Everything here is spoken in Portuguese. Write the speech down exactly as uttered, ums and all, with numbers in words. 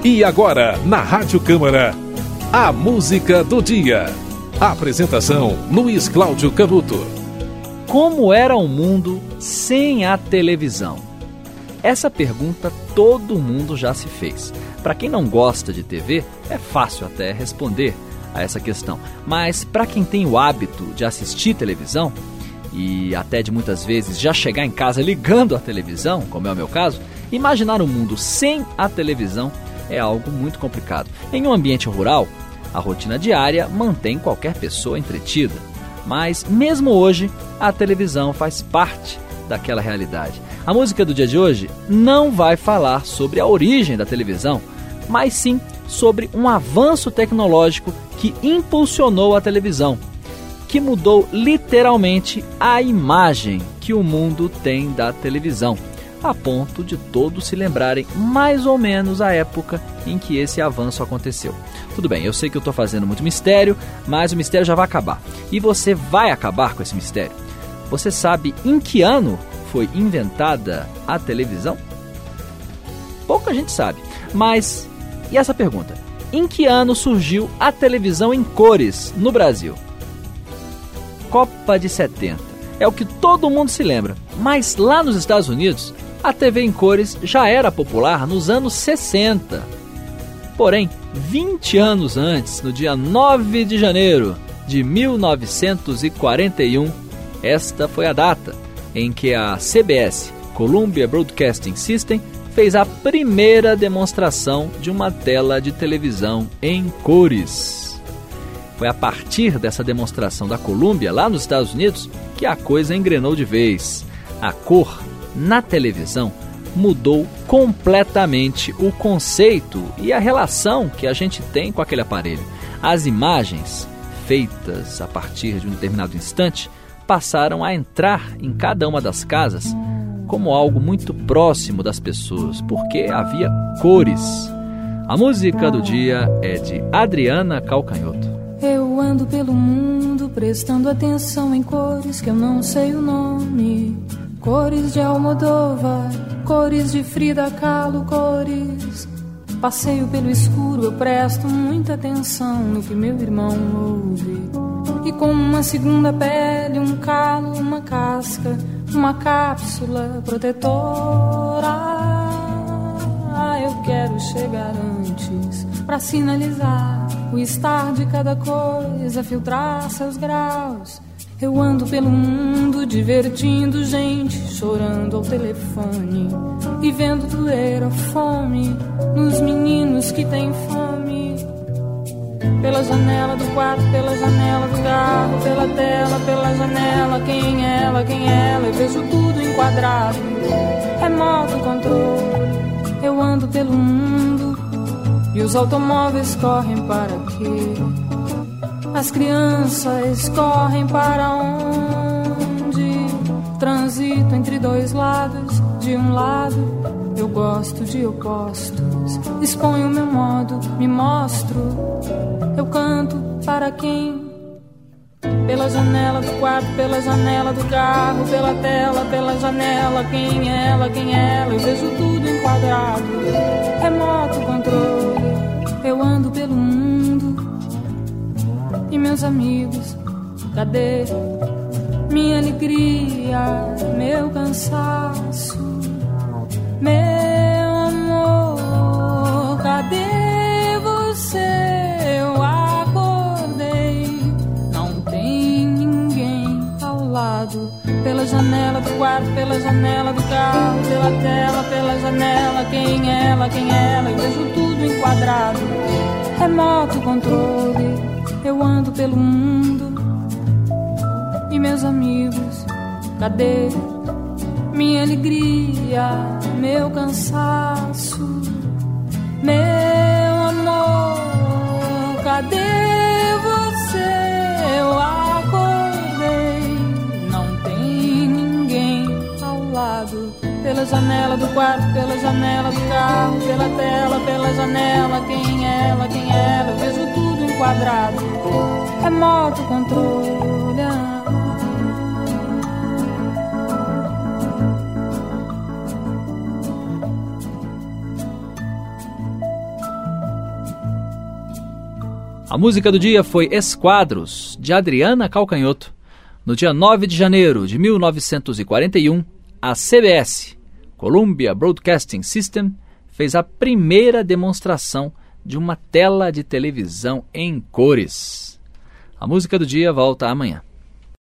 E agora, na Rádio Câmara, a música do dia. Apresentação, Luiz Cláudio Canuto. Como era o mundo sem a televisão? Essa pergunta todo mundo já se fez. Para quem não gosta de T V, é fácil até responder a essa questão. Mas para quem tem o hábito de assistir televisão, e até de muitas vezes já chegar em casa ligando a televisão, como é o meu caso, imaginar um mundo sem a televisão é algo muito complicado. Em um ambiente rural, a rotina diária mantém qualquer pessoa entretida. Mas mesmo hoje, a televisão faz parte daquela realidade. A música do dia de hoje não vai falar sobre a origem da televisão, mas sim sobre um avanço tecnológico que impulsionou a televisão, que mudou literalmente a imagem que o mundo tem da televisão, a ponto de todos se lembrarem mais ou menos a época em que esse avanço aconteceu. Tudo bem, eu sei que eu estou fazendo muito mistério, mas o mistério já vai acabar. E você vai acabar com esse mistério. Você sabe em que ano foi inventada a televisão? Pouca gente sabe, mas e essa pergunta? Em que ano surgiu a televisão em cores no Brasil? Copa de setenta. É o que todo mundo se lembra. Mas lá nos Estados Unidos, a T V em cores já era popular nos anos sessenta. Porém, vinte anos antes, no dia nove de janeiro de mil novecentos e quarenta e um, esta foi a data em que a C B S, Columbia Broadcasting System, fez a primeira demonstração de uma tela de televisão em cores. Foi a partir dessa demonstração da Columbia, lá nos Estados Unidos, que a coisa engrenou de vez. A cor, na televisão, mudou completamente o conceito e a relação que a gente tem com aquele aparelho. As imagens, feitas a partir de um determinado instante, passaram a entrar em cada uma das casas como algo muito próximo das pessoas, porque havia cores. A música do dia é de Adriana Calcanhoto. Eu ando pelo mundo prestando atenção em cores que eu não sei o nome. Cores de Almodóvar, cores de Frida Kahlo, cores. Passeio pelo escuro, eu presto muita atenção no que meu irmão ouve. E como uma segunda pele, um calo, uma casca, uma cápsula protetora. Ah, eu quero chegar antes pra sinalizar o estar de cada coisa, filtrar seus graus. Eu ando pelo mundo divertindo gente, chorando ao telefone e vendo doer a fome nos meninos que têm fome. Pela janela do quarto, pela janela do carro, pela tela, pela janela, quem é ela, quem é ela, eu vejo tudo enquadrado, remoto controle. Eu ando pelo mundo e os automóveis correm para quê? As crianças correm para onde? Transito entre dois lados. De um lado, eu gosto de opostos. Exponho meu modo, me mostro. Eu canto para quem? Pela janela do quarto, pela janela do carro, pela tela, pela janela. Quem é ela, quem é ela? Eu vejo tudo enquadrado. Remoto controle. Eu ando pelo mundo. E meus amigos, cadê minha alegria, meu cansaço, meu amor, cadê você? Eu acordei, não tem ninguém ao lado. Pela janela do quarto, pela janela do carro, pela tela, pela janela. Quem é ela, quem é ela? Eu vejo tudo enquadrado. Remoto controle. Eu ando pelo mundo. E meus amigos, cadê minha alegria, meu cansaço, meu amor, cadê você? Eu acordei, não tem ninguém ao lado. Pela janela do quarto, pela janela do carro, pela tela, pela janela. Quem é ela, quem é ela? Eu vejo tudo enquadrado. Remoto controle. A música do dia foi Esquadros, de Adriana Calcanhoto. No dia nove de janeiro de mil novecentos e quarenta e um, a C B S, Columbia Broadcasting System, fez a primeira demonstração de uma tela de televisão em cores. A música do dia volta amanhã.